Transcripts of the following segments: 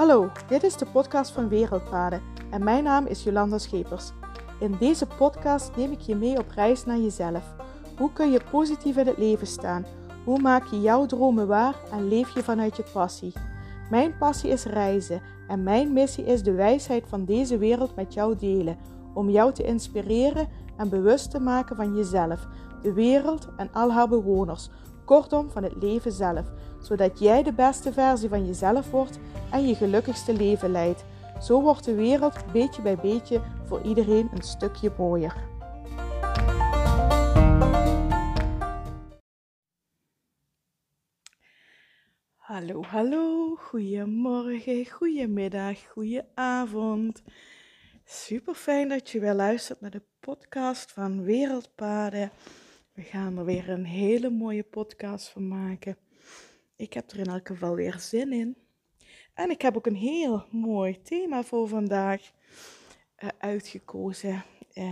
Hallo, dit is de podcast van Wereldpaden en mijn naam is Jolanda Schepers. In deze podcast neem ik je mee op reis naar jezelf. Hoe kun je positief in het leven staan? Hoe maak je jouw dromen waar en leef je vanuit je passie? Mijn passie is reizen en mijn missie is de wijsheid van deze wereld met jou delen. Om jou te inspireren en bewust te maken van jezelf, de wereld en al haar bewoners. Kortom, van het leven zelf. Zodat jij de beste versie van jezelf wordt en je gelukkigste leven leidt. Zo wordt de wereld beetje bij beetje voor iedereen een stukje mooier. Hallo, goedemorgen, goedemiddag, goedenavond. Super fijn dat je weer luistert naar de podcast van Wereldpaden. We gaan er weer een hele mooie podcast van maken. Ik heb er in elk geval weer zin in. En ik heb ook een heel mooi thema voor vandaag uitgekozen.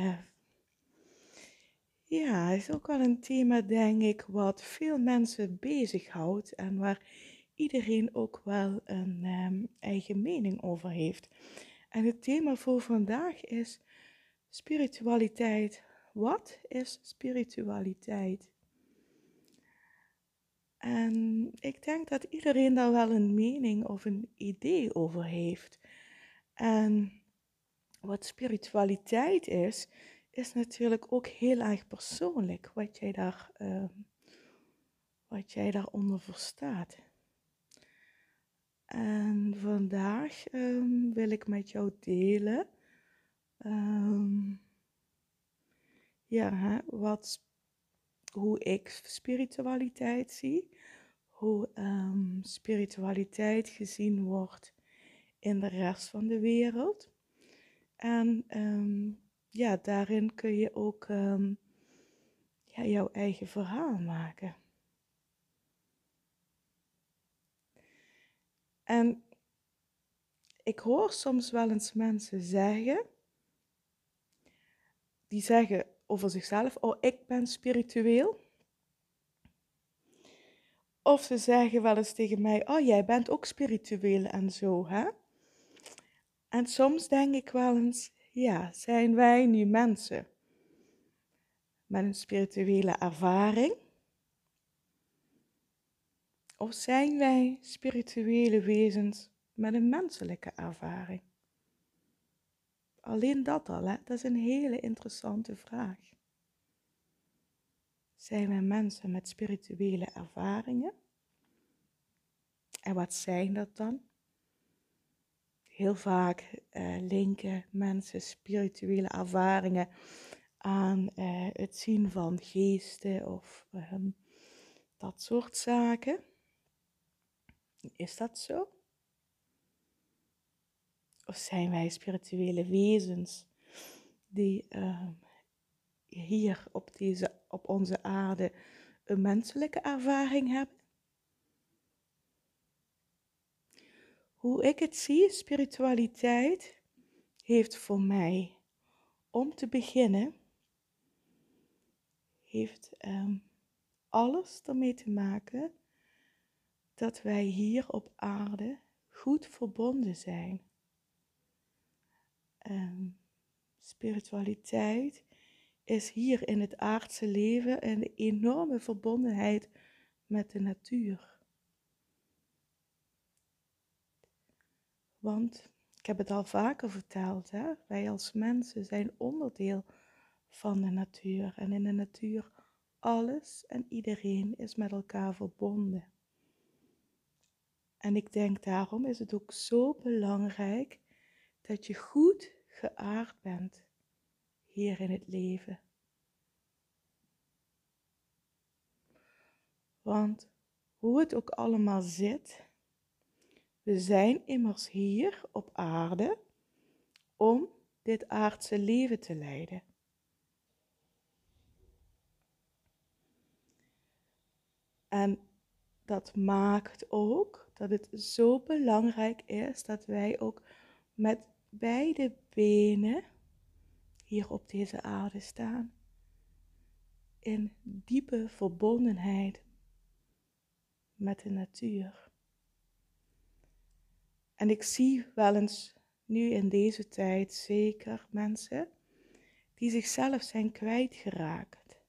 Ja, het is ook wel een thema, denk ik, wat veel mensen bezighoudt en waar iedereen ook wel een eigen mening over heeft. En het thema voor vandaag is spiritualiteit. Wat is spiritualiteit? En ik denk dat iedereen daar wel een mening of een idee over heeft. En wat spiritualiteit is natuurlijk ook heel erg persoonlijk, wat jij daaronder verstaat. En vandaag wil ik met jou delen hoe ik spiritualiteit zie, hoe spiritualiteit gezien wordt in de rest van de wereld. En daarin kun je ook jouw eigen verhaal maken. En ik hoor soms wel eens mensen die zeggen over zichzelf, oh, ik ben spiritueel. Of ze zeggen wel eens tegen mij, oh, jij bent ook spiritueel en zo, hè? En soms denk ik wel eens, ja, zijn wij nu mensen met een spirituele ervaring? Of zijn wij spirituele wezens met een menselijke ervaring? Alleen dat al, hè? Dat is een hele interessante vraag. Zijn wij mensen met spirituele ervaringen? En wat zijn dat dan? Heel vaak linken mensen spirituele ervaringen aan het zien van geesten of dat soort zaken. Is dat zo? Of zijn wij spirituele wezens die hier op onze aarde een menselijke ervaring hebben? Hoe ik het zie, spiritualiteit heeft voor mij, om te beginnen, heeft alles ermee te maken dat wij hier op aarde goed verbonden zijn. Spiritualiteit is hier in het aardse leven een enorme verbondenheid met de natuur. Want, ik heb het al vaker verteld, hè? Wij als mensen zijn onderdeel van de natuur. En in de natuur, alles en iedereen is met elkaar verbonden. En ik denk daarom is het ook zo belangrijk dat je goed geaard bent hier in het leven. Want hoe het ook allemaal zit, we zijn immers hier op aarde om dit aardse leven te leiden. En dat maakt ook dat het zo belangrijk is dat wij ook met beide benen hier op deze aarde staan. In diepe verbondenheid met de natuur. En ik zie wel eens nu in deze tijd zeker mensen die zichzelf zijn kwijtgeraakt.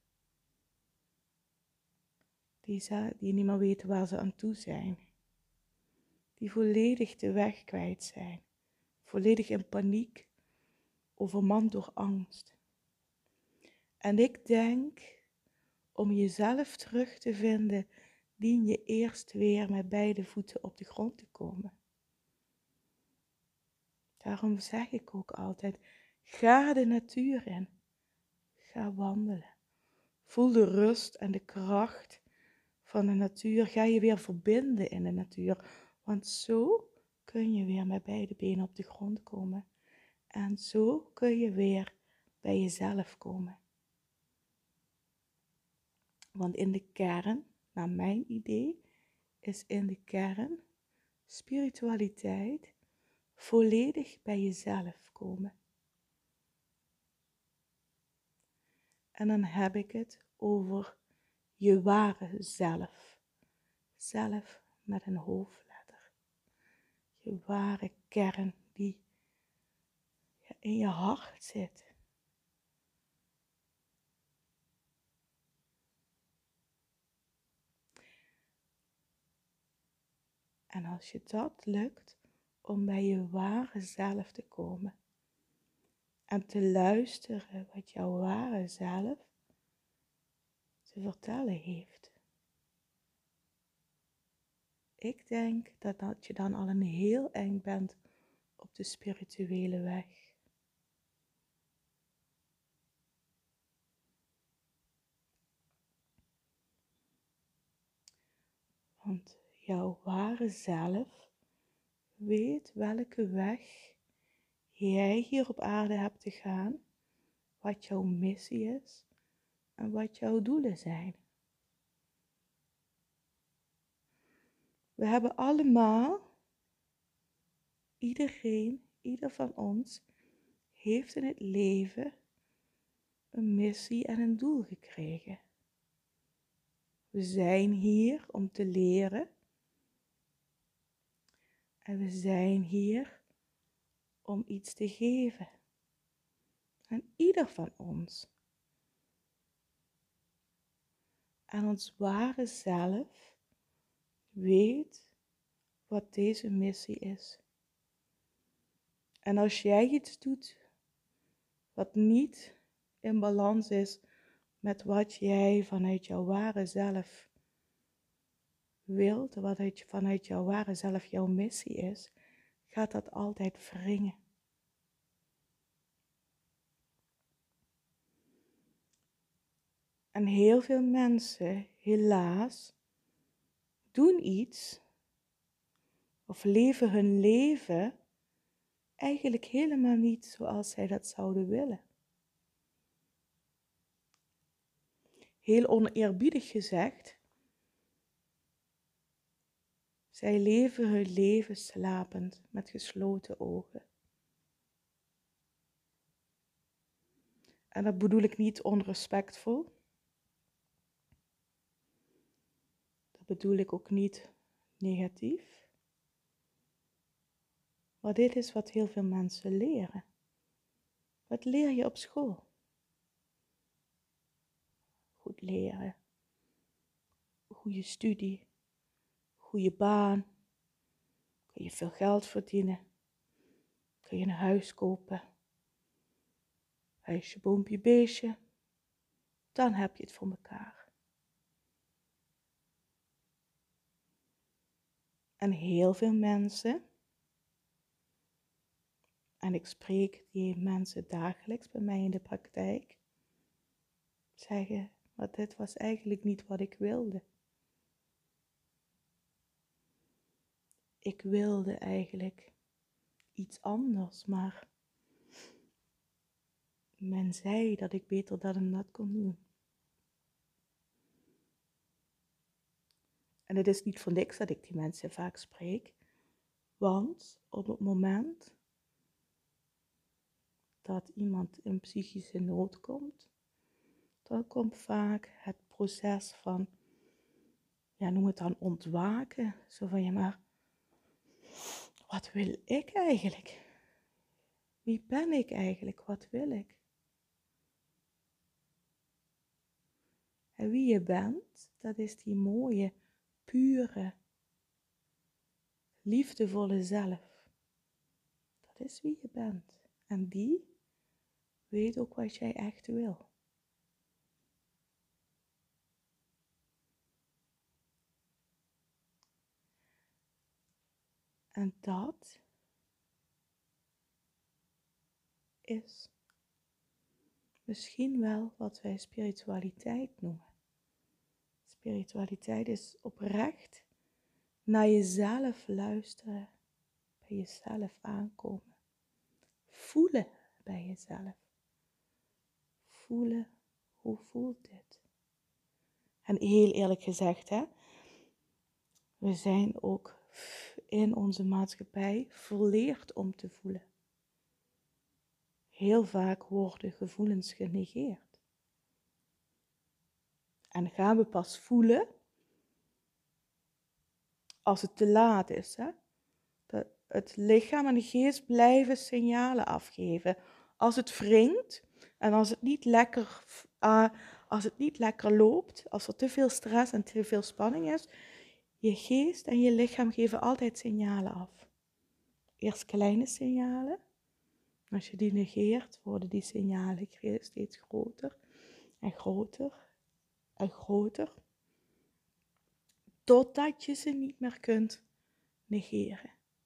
Die niet meer weten waar ze aan toe zijn. Die volledig de weg kwijt zijn. Volledig in paniek, overmand door angst. En ik denk, om jezelf terug te vinden, dien je eerst weer met beide voeten op de grond te komen. Daarom zeg ik ook altijd, ga de natuur in. Ga wandelen. Voel de rust en de kracht van de natuur. Ga je weer verbinden in de natuur. Want zo kun je weer met beide benen op de grond komen. En zo kun je weer bij jezelf komen. Want in de kern, naar mijn idee, is in de kern spiritualiteit volledig bij jezelf komen. En dan heb ik het over je ware zelf. Zelf met een hoofdletter. Je ware kern die in je hart zit. En als je dat lukt om bij je ware zelf te komen en te luisteren wat jouw ware zelf te vertellen heeft. Ik denk dat je dan al een heel eind bent op de spirituele weg. Want jouw ware zelf weet welke weg jij hier op aarde hebt te gaan, wat jouw missie is en wat jouw doelen zijn. We hebben allemaal, ieder van ons, heeft in het leven een missie en een doel gekregen. We zijn hier om te leren. En we zijn hier om iets te geven. Aan ieder van ons. En ons ware zelf weet wat deze missie is. En als jij iets doet wat niet in balans is met wat jij vanuit jouw ware zelf wilt, wat vanuit jouw ware zelf jouw missie is, gaat dat altijd wringen. En heel veel mensen, helaas, doen iets of leven hun leven eigenlijk helemaal niet zoals zij dat zouden willen. Heel oneerbiedig gezegd, zij leven hun leven slapend met gesloten ogen. En dat bedoel ik niet onrespectvol. Dat bedoel ik ook niet negatief. Maar dit is wat heel veel mensen leren. Wat leer je op school? Goed leren. Goede studie. Goede baan. Kun je veel geld verdienen. Kun je een huis kopen. Huisje, boompje, beestje. Dan heb je het voor elkaar. En heel veel mensen, en ik spreek die mensen dagelijks bij mij in de praktijk, zeggen, maar dit was eigenlijk niet wat ik wilde. Ik wilde eigenlijk iets anders, maar men zei dat ik beter dat en dat kon doen. En het is niet voor niks dat ik die mensen vaak spreek, want op het moment dat iemand in psychische nood komt, dan komt vaak het proces van, ja, noem het dan ontwaken. Zo van, ja maar, wat wil ik eigenlijk? Wie ben ik eigenlijk? Wat wil ik? En wie je bent, dat is die mooie, pure, liefdevolle zelf. Dat is wie je bent. En die weet ook wat jij echt wil. En dat is misschien wel wat wij spiritualiteit noemen. Spiritualiteit is oprecht naar jezelf luisteren, bij jezelf aankomen, voelen bij jezelf. Voelen, hoe voelt dit? En heel eerlijk gezegd, we zijn ook in onze maatschappij verleerd om te voelen. Heel vaak worden gevoelens genegeerd. En gaan we pas voelen als het te laat is. Het lichaam en de geest blijven signalen afgeven. Als het wringt en als het niet lekker loopt, als er te veel stress en te veel spanning is, je geest en je lichaam geven altijd signalen af. Eerst kleine signalen. Als je die negeert, worden die signalen steeds groter en groter en groter. Totdat je ze niet meer kunt negeren.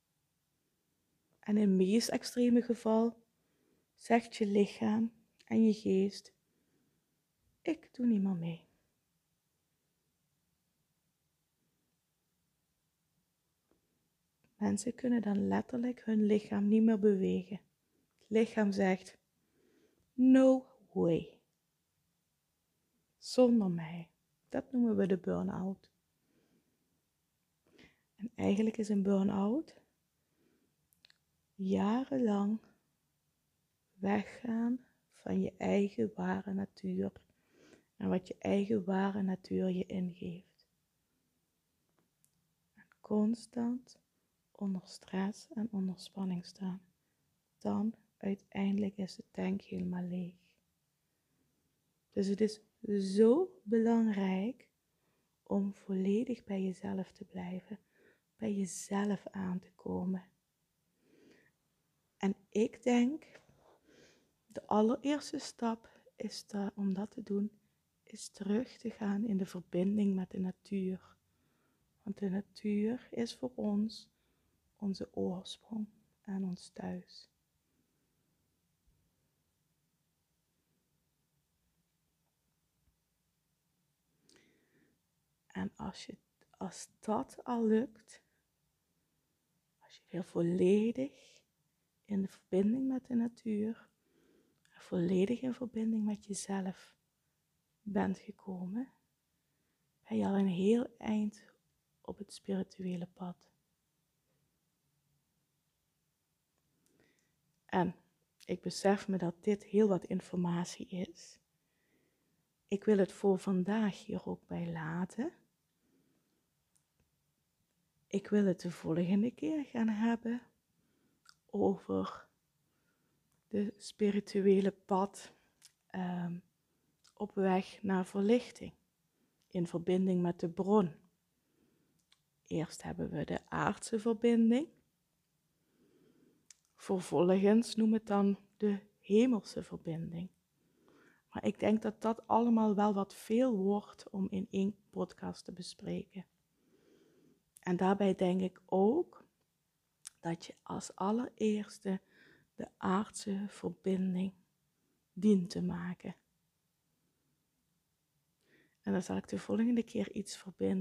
En in het meest extreme geval zegt je lichaam en je geest, ik doe niet meer mee. Mensen kunnen dan letterlijk hun lichaam niet meer bewegen. Het lichaam zegt, no way. Zonder mij. Dat noemen we de burn-out. En eigenlijk is een burn-out jarenlang weggaan van je eigen ware natuur en wat je eigen ware natuur je ingeeft. En constant onder stress en onder spanning staan. Dan uiteindelijk is de tank helemaal leeg. Dus het is zo belangrijk om volledig bij jezelf te blijven, bij jezelf aan te komen. En ik denk, de allereerste stap om dat te doen, is terug te gaan in de verbinding met de natuur. Want de natuur is voor ons onze oorsprong en ons thuis. En als dat al lukt, als je weer volledig in de verbinding met de natuur, volledig in verbinding met jezelf bent gekomen, ben je al een heel eind op het spirituele pad. En ik besef me dat dit heel wat informatie is. Ik wil het voor vandaag hier ook bij laten. Ik wil het de volgende keer gaan hebben over de spirituele pad op weg naar verlichting. In verbinding met de bron. Eerst hebben we de aardse verbinding. Vervolgens noem het dan de hemelse verbinding. Maar ik denk dat dat allemaal wel wat veel wordt om in één podcast te bespreken. En daarbij denk ik ook dat je als allereerste de aardse verbinding dient te maken. En dan zal ik de volgende keer iets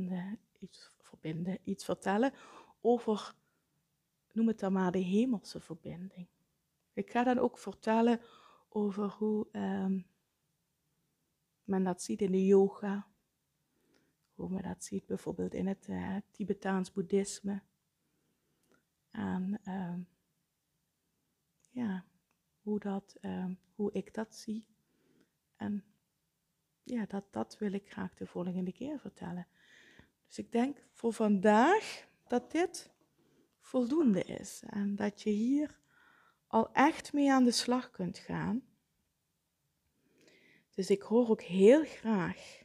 vertellen over, noem het dan maar, de hemelse verbinding. Ik ga dan ook vertellen over hoe men dat ziet in de yoga. Hoe men dat ziet bijvoorbeeld in het Tibetaans boeddhisme. En hoe ik dat zie. En ja, dat wil ik graag de volgende keer vertellen. Dus ik denk voor vandaag dat dit voldoende is. En dat je hier al echt mee aan de slag kunt gaan. Dus ik hoor ook heel graag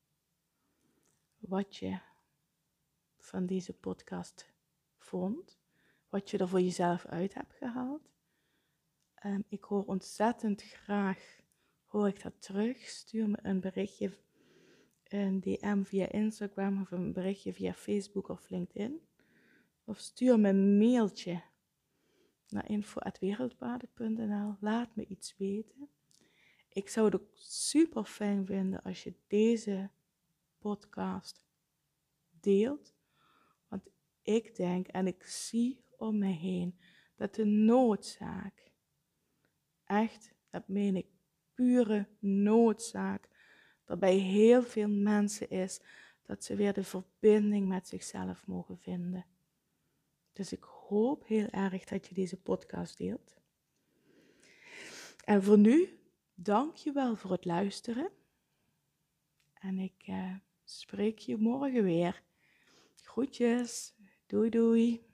wat je van deze podcast vond. Wat je er voor jezelf uit hebt gehaald. Ik hoor ontzettend graag, hoor ik dat terug. Stuur me een berichtje, een DM via Instagram of een berichtje via Facebook of LinkedIn. Of stuur me een mailtje naar info@wereldpaden.nl. Laat me iets weten. Ik zou het ook super fijn vinden als je deze podcast deelt. Want ik denk en ik zie om me heen dat de noodzaak, echt, dat meen ik, pure noodzaak, er bij heel veel mensen is dat ze weer de verbinding met zichzelf mogen vinden. Dus ik hoop heel erg dat je deze podcast deelt. En voor nu, dank je wel voor het luisteren. En ik spreek je morgen weer. Groetjes. Doei doei.